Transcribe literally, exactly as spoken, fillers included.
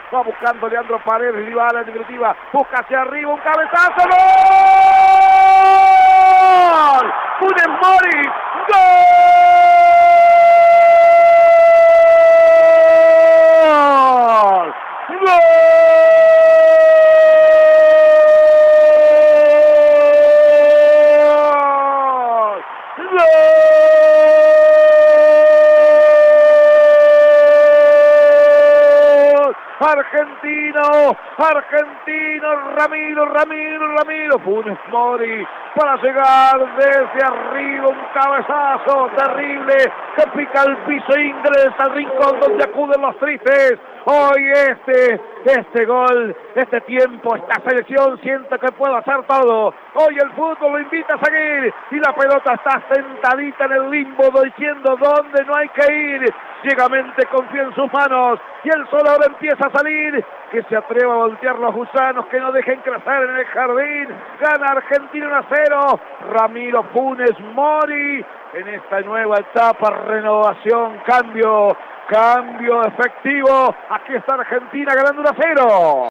Va buscando Leandro Paredes, rival en definitiva, busca hacia arriba, un cabezazo, ¡gol! Funes Mori, ¡gol! ¡Gol! Argentino, argentino, Ramiro, Ramiro, Ramiro, Funes Mori para llegar desde arriba, un cabezazo terrible que pica el piso e ingresa al rincón donde acuden los tristes. Hoy este, este gol, este tiempo, esta selección siente que puede hacer todo. Hoy el fútbol lo invita a seguir y la pelota está sentadita en el limbo diciendo dónde no hay que ir. Ciegamente confía en sus manos y el sol ahora empieza a salir. Que se atreva a voltear los gusanos, que no dejen crecer en el jardín. Gana Argentina uno a cero. Ramiro Funes Mori en esta nueva etapa, renovación, cambio, cambio efectivo. Aquí está Argentina ganando uno a cero.